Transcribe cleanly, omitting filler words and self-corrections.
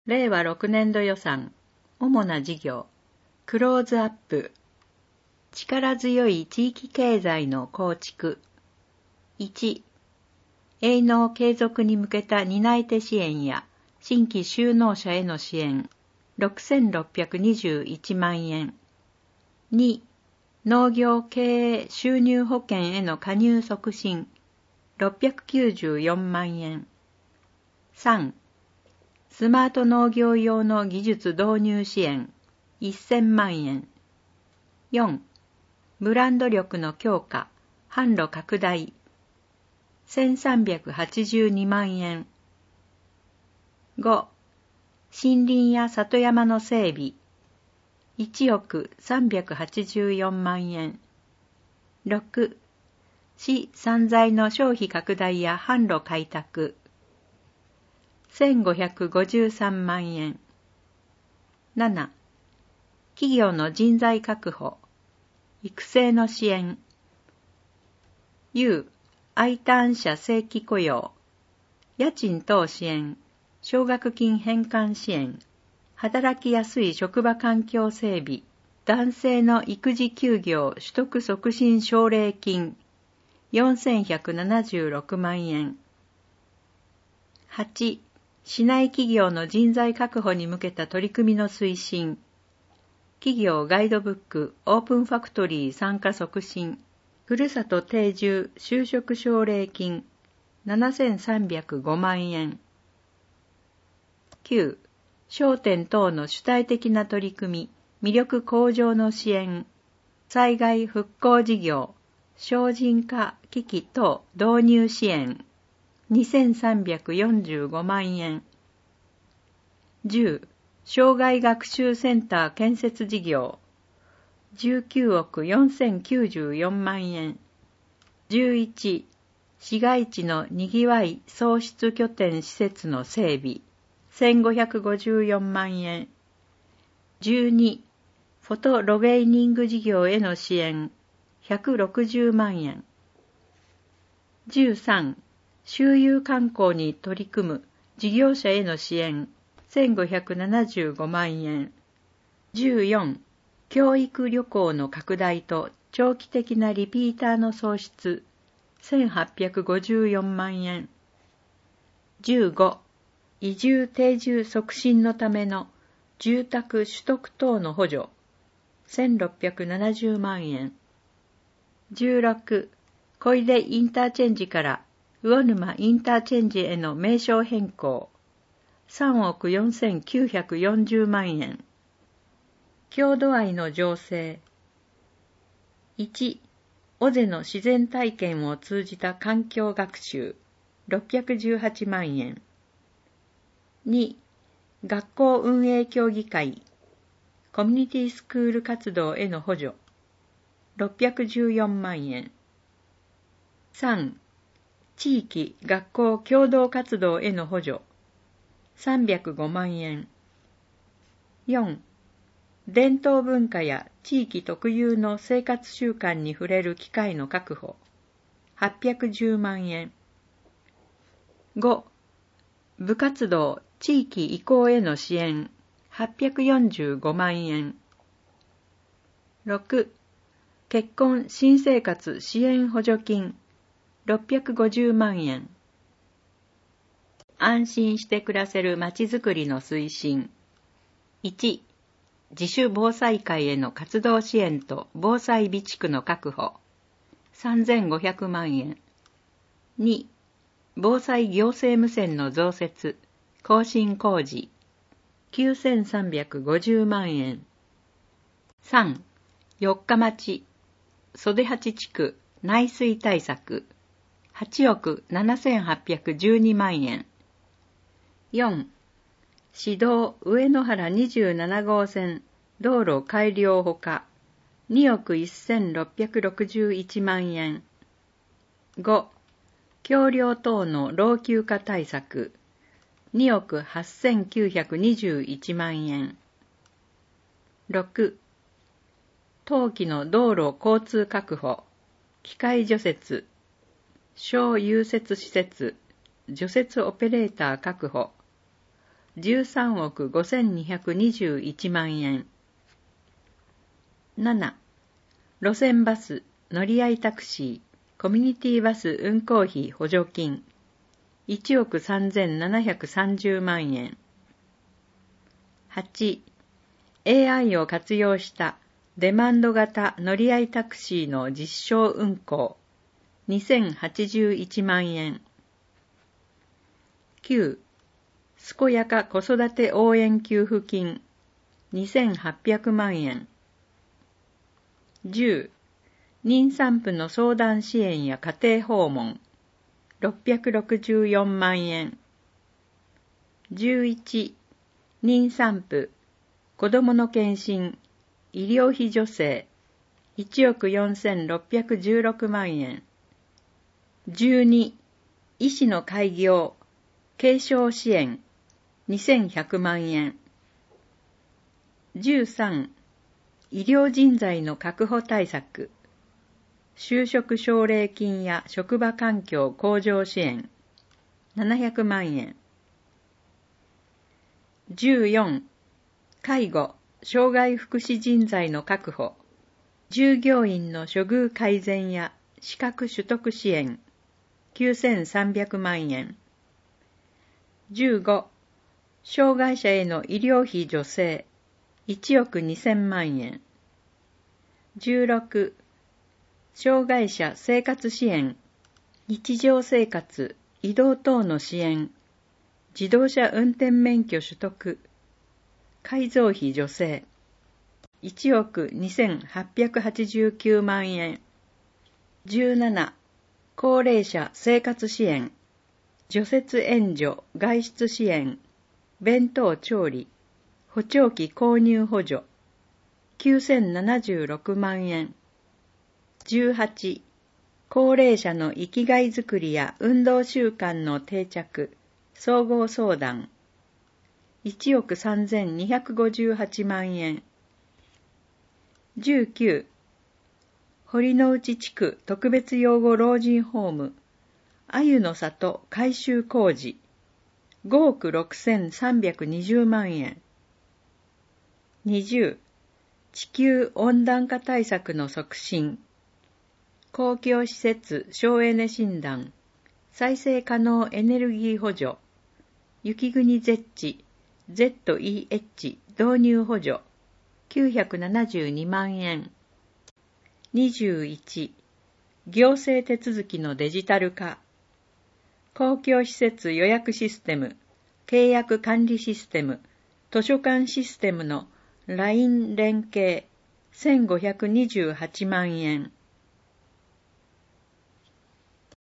令和6年度予算、主な事業、クローズアップ、力強い地域経済の構築。1、営農継続に向けた担い手支援や新規就農者への支援、6621万円。2、農業経営収入保険への加入促進、694万円。3、スマート農業用の技術導入支援、1000万円。4、ブランド力の強化、販路拡大、1382万円。5、森林や里山の整備、1億384万円。6、市産材の消費拡大や販路開拓、1553万円。7、企業の人材確保、育成の支援、U、Iターン者正規雇用、家賃等支援、奨学金返還支援、働きやすい職場環境整備、男性の育児休業取得促進奨励金、4176万円。8、市内企業の人材確保に向けた取り組みの推進、企業ガイドブックオープンファクトリー参加促進、ふるさと定住就職奨励金、7305万円。9、商店等の主体的な取り組み、魅力向上の支援、災害復興事業、省人化機器等導入支援、2345万円。10、障害学習センター建設事業、19億4094万円。11、市街地のにぎわい創出拠点施設の整備、1554万円。12、フォトロゲーニング事業への支援、160万円。13、周遊観光に取り組む事業者への支援、1575万円。14、教育旅行の拡大と長期的なリピーターの創出、1854万円。15、移住定住促進のための住宅取得等の補助、1670万円。16、小出インターチェンジから魚沼インターチェンジへの名称変更、3億4940万円。郷土愛の醸成。1、尾瀬の自然体験を通じた環境学習、618万円。2、学校運営協議会、コミュニティスクール活動への補助、614万円。3、地域学校共同活動への補助、305万円。4、伝統文化や地域特有の生活習慣に触れる機会の確保、810万円。5、部活動地域移行への支援、845万円。6、結婚新生活支援補助金、650万円。安心して暮らせるまちづくりの推進。1、自主防災会への活動支援と防災備蓄の確保、3500万円。2、防災行政無線の増設、更新工事、9350万円。3、四日町、袖八地区内水対策、8億7812万円。4、市道上野原27号線道路改良ほか、2億1661万円。5、橋梁等の老朽化対策、2億8921万円。6、冬季の道路交通確保、機械除雪、小融雪施設、除雪オペレーター確保、 13億5221万円。7. 路線バス、乗り合いタクシー、コミュニティバス運行費補助金、1億3730万円。8. AI を活用したデマンド型乗り合いタクシーの実証運行、2081万円。9. 健やか子育て応援給付金、2800万円。10. 妊産婦の相談支援や家庭訪問、664万円。11. 妊産婦、子どもの検診、医療費助成、1億4616万円。12. 医師の開業、継承支援、2100万円。13. 医療人材の確保対策、就職奨励金や職場環境向上支援、700万円。14. 介護、障害福祉人材の確保、従業員の処遇改善や資格取得支援、9300万円。15. 障害者への医療費助成、1億2000万円。16. 障害者生活支援、日常生活、移動等の支援、自動車運転免許取得、改造費助成、1億2889万円。17. 高齢者生活支援、除雪援助、外出支援、弁当調理、補聴器購入補助、9076万円。18. 高齢者の生きがいづくりや運動習慣の定着、総合相談、1億3258万円。19. 堀之内地区特別養護老人ホーム、あゆの里改修工事、5億6320万円。20. 地球温暖化対策の促進、公共施設省エネ診断、再生可能エネルギー補助、雪国ゼッチ、ZEH 導入補助、972万円。21. 行政手続きのデジタル化、公共施設予約システム、契約管理システム、図書館システムの LINE 連携、1528万円。